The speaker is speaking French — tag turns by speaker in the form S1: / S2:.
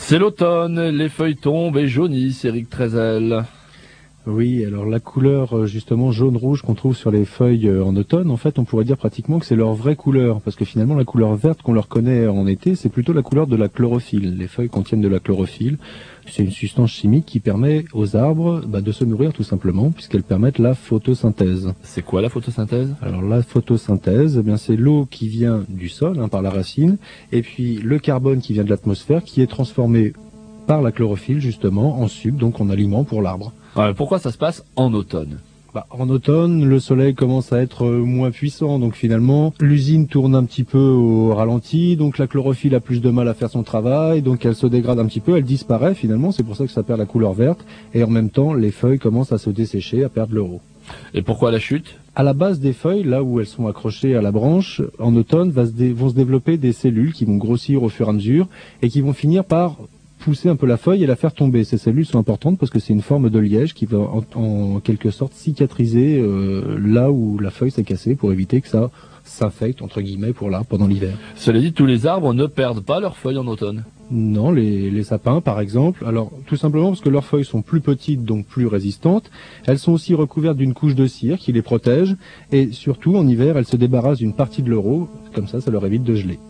S1: C'est l'automne, les feuilles tombent et jaunissent, Éric Trézel.
S2: Oui, alors la couleur justement jaune-rouge qu'on trouve sur les feuilles en automne, en fait on pourrait dire pratiquement que c'est leur vraie couleur, parce que finalement la couleur verte qu'on leur connaît en été, c'est plutôt la couleur de la chlorophylle. Les feuilles contiennent de la chlorophylle, c'est une substance chimique qui permet aux arbres de se nourrir tout simplement, puisqu'elles permettent la photosynthèse.
S1: C'est quoi la photosynthèse?
S2: Alors la photosynthèse, eh bien c'est l'eau qui vient du sol, par la racine, et puis le carbone qui vient de l'atmosphère qui est transformé par la chlorophylle justement en sucre, donc en aliment pour l'arbre.
S1: Pourquoi ça se passe en automne?
S2: En automne, le soleil commence à être moins puissant, donc finalement, l'usine tourne un petit peu au ralenti, donc la chlorophylle a plus de mal à faire son travail, donc elle se dégrade un petit peu, elle disparaît finalement, c'est pour ça que ça perd la couleur verte, et en même temps, les feuilles commencent à se dessécher, à perdre leur eau.
S1: Et pourquoi la chute?
S2: À la base des feuilles, là où elles sont accrochées à la branche, en automne, vont se développer des cellules qui vont grossir au fur et à mesure, et qui vont finir par pousser un peu la feuille et la faire tomber. Ces cellules sont importantes parce que c'est une forme de liège qui va en quelque sorte cicatriser là où la feuille s'est cassée pour éviter que ça s'infecte entre guillemets pour l'arbre pendant l'hiver.
S1: Cela dit, tous les arbres ne perdent pas leurs feuilles en automne.
S2: Non, les sapins par exemple, alors tout simplement parce que leurs feuilles sont plus petites donc plus résistantes, elles sont aussi recouvertes d'une couche de cire qui les protège et surtout en hiver elles se débarrassent d'une partie de leur eau, comme ça leur évite de geler.